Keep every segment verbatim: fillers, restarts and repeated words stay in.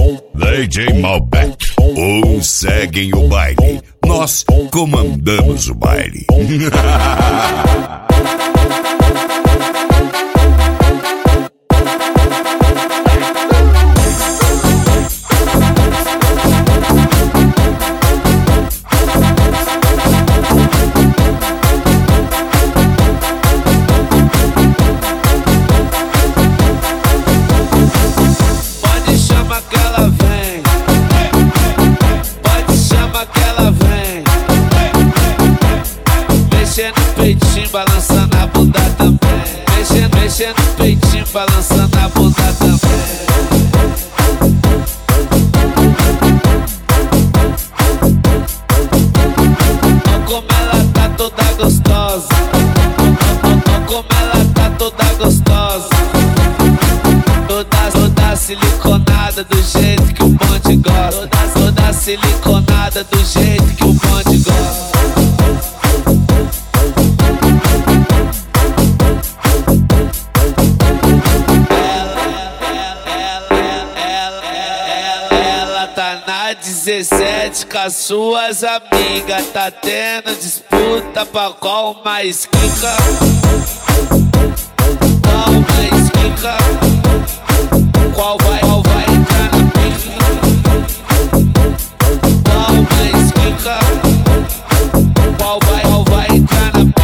D J Malbec, uns seguem o baile, nós comandamos o baile. Mexendo no peitinho, balançando a bunda também. Mexendo, mexendo no peitinho, balançando a bunda também. Olha como ela tá toda gostosa. Olha como ela tá toda gostosa. Toda, toda siliconada do jeito que o bonde gosta. Toda, toda siliconada do jeito que o bonde gosta. dezessete com as suas amigas, tá tendo disputa pra qual mais quica. Qual mais quica? Qual vai, qual vai entrar na pica? Qual mais quica? Qual vai, qual vai entrar na pica?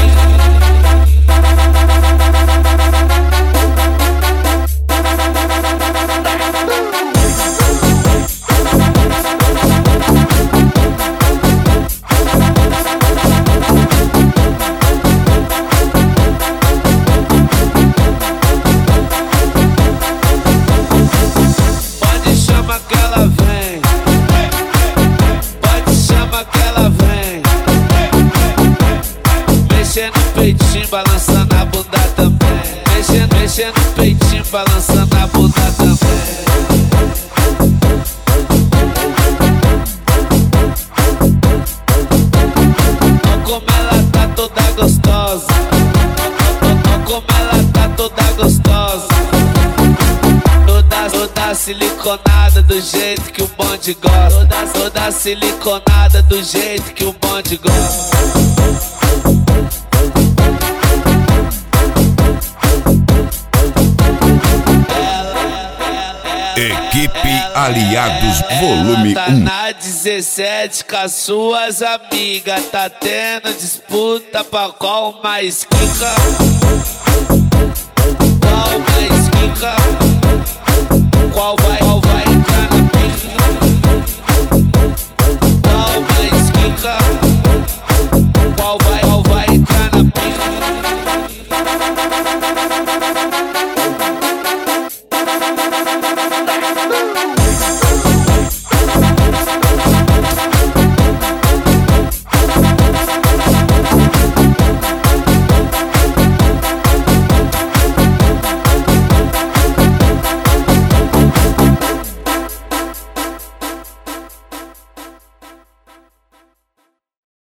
Mexendo no peitinho, balançando a bunda também. Mexendo, mexendo no peitinho, balançando a bunda também. Olha como ela tá toda gostosa. Olha como ela tá toda gostosa. Toda, toda siliconada do jeito que o bonde gosta. Toda, toda siliconada do jeito que o bonde gosta. Equipe Aliados Volume tá um. Na dezessete com as suas amigas, tá tendo disputa pra qual mais quica. Qual mais quica? Qual vai, qual